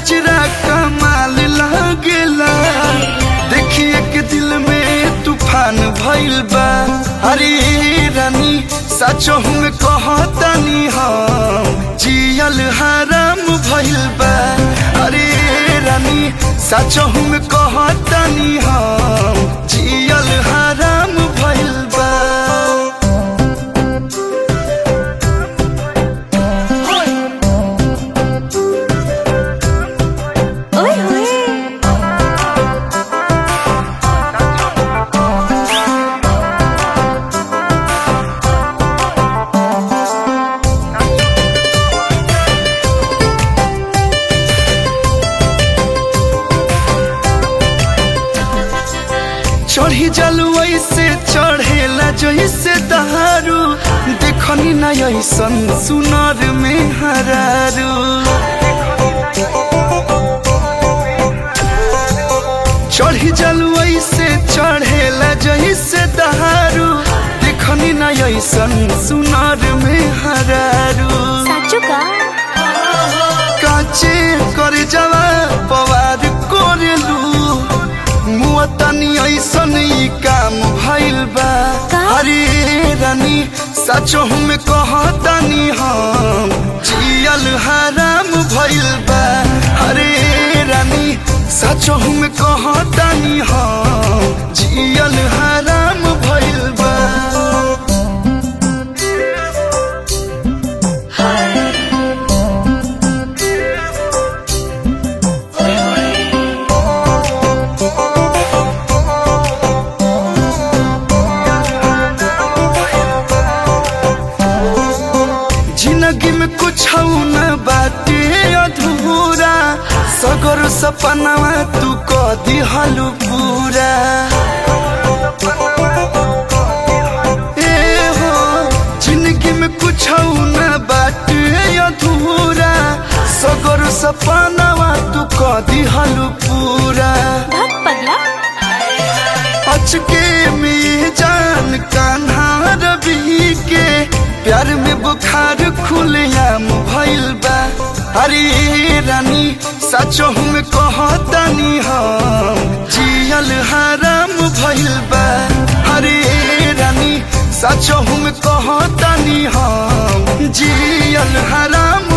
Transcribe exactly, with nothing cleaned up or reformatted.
गजरा कमाल लागेला, देखिए के दिल में तूफान भइल बा। अरे रानी सचो में कहतानी हम जियल हराम भइल बा। अरे रानी सचो में कहतानी हम जियल हराम भइल बा। चढ़ी जलू ऐसे चढ़ेला जैसे दहारू, देखनी न ऐसन सुनर में हरारू। चढ़ी जलू ऐसे चढ़ेला जैसे दहारू, देखनी न ऐसन सुनर में हरारू। काचे कर जवा पवार कोरेलू, मुअतनी ऐसन ई काम भइल बा। अरे रानी सचो में कहतानी हम जियल हराम भइल बा। अरे रानी सचो में कहतानी हम जियल हराम भइल बा। जिंदगी में कुछ न बाटे अधूरा, सगर सपनावा तू कह दिहलू पूरा। ए हो जिंदगी में कुछ न बाटे अधूरा, सगर सपनावा तू कह दिहलू पूरा। अचके में जान कान्हा रवि के प्यार में बुखार खुलेआम भइल बा। अरे रानी सचो में कहतानी हम जियल हराम भइल बा। अरे रानी सचो में कहतानी हम जियल हराम